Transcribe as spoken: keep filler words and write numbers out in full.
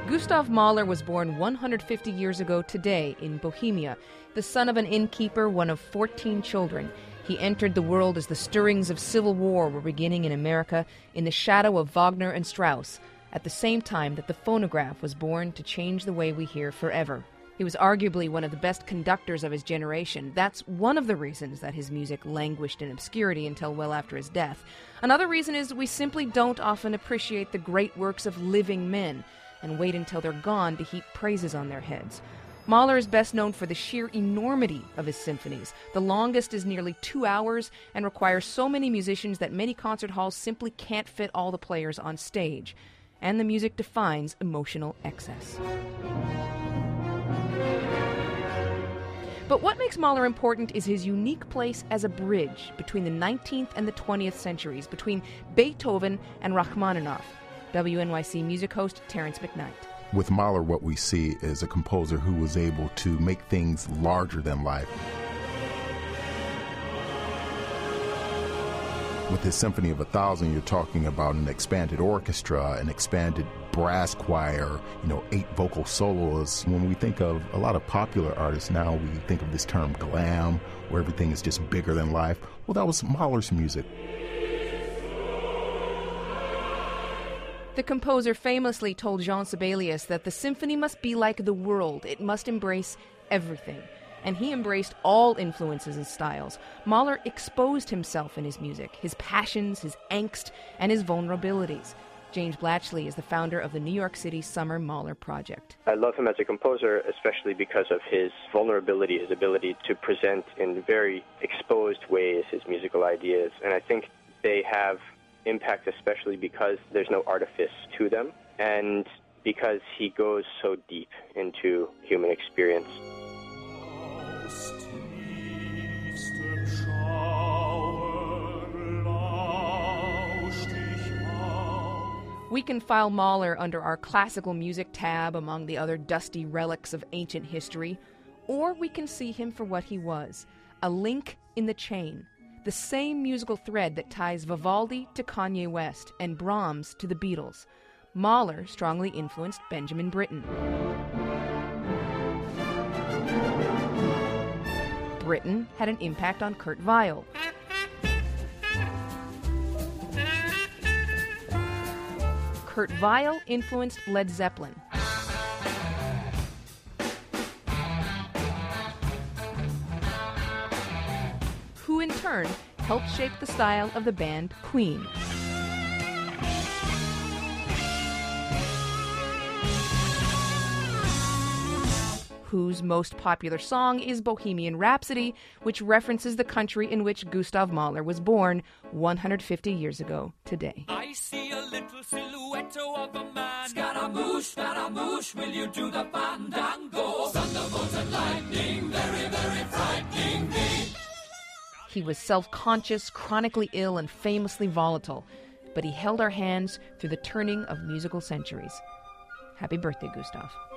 Gustav Mahler was born one hundred fifty years ago today in Bohemia. The son of an innkeeper, one of fourteen children. He entered the world as the stirrings of civil war were beginning in America in the shadow of Wagner and Strauss, at the same time that the phonograph was born to change the way we hear forever. He was arguably one of the best conductors of his generation. That's one of the reasons that his music languished in obscurity until well after his death. Another reason is we simply don't often appreciate the great works of living men and wait until they're gone to heap praises on their heads. Mahler is best known for the sheer enormity of his symphonies. The longest is nearly two hours and requires so many musicians that many concert halls simply can't fit all the players on stage. And the music defines emotional excess. But what makes Mahler important is his unique place as a bridge between the nineteenth and the twentieth centuries, between Beethoven and Rachmaninoff. W N Y C music host Terrence McKnight. With Mahler, what we see is a composer who was able to make things larger than life. With his Symphony of a Thousand, you're talking about an expanded orchestra, an expanded brass choir, you know, eight vocal soloists. When we think of a lot of popular artists now, we think of this term glam, where everything is just bigger than life. Well, that was Mahler's music. The composer famously told Jean Sibelius that the symphony must be like the world. It must embrace everything. And he embraced all influences and styles. Mahler exposed himself in his music, his passions, his angst, and his vulnerabilities. James Blatchley is the founder of the New York City Summer Mahler Project. I love him as a composer, especially because of his vulnerability, his ability to present in very exposed ways his musical ideas. And I think they have impact especially because there's no artifice to them and because he goes so deep into human experience. We can file Mahler under our classical music tab among the other dusty relics of ancient history, or we can see him for what he was, a link in the chain, the same musical thread that ties Vivaldi to Kanye West and Brahms to the Beatles. Mahler strongly influenced Benjamin Britten. Britten had an impact on Kurt Weill. Kurt Weill influenced Led Zeppelin. Who in turn helped shape the style of the band Queen. Whose most popular song is Bohemian Rhapsody, which references the country in which Gustav Mahler was born one hundred fifty years ago today. I see a little silhouette of a man. Scaramouche, Scaramouche, will you do the fandango? Thunderbolts and lightning, very, very frightening me. He was self-conscious, chronically ill, and famously volatile, but he held our hands through the turning of musical centuries. Happy birthday, Gustav.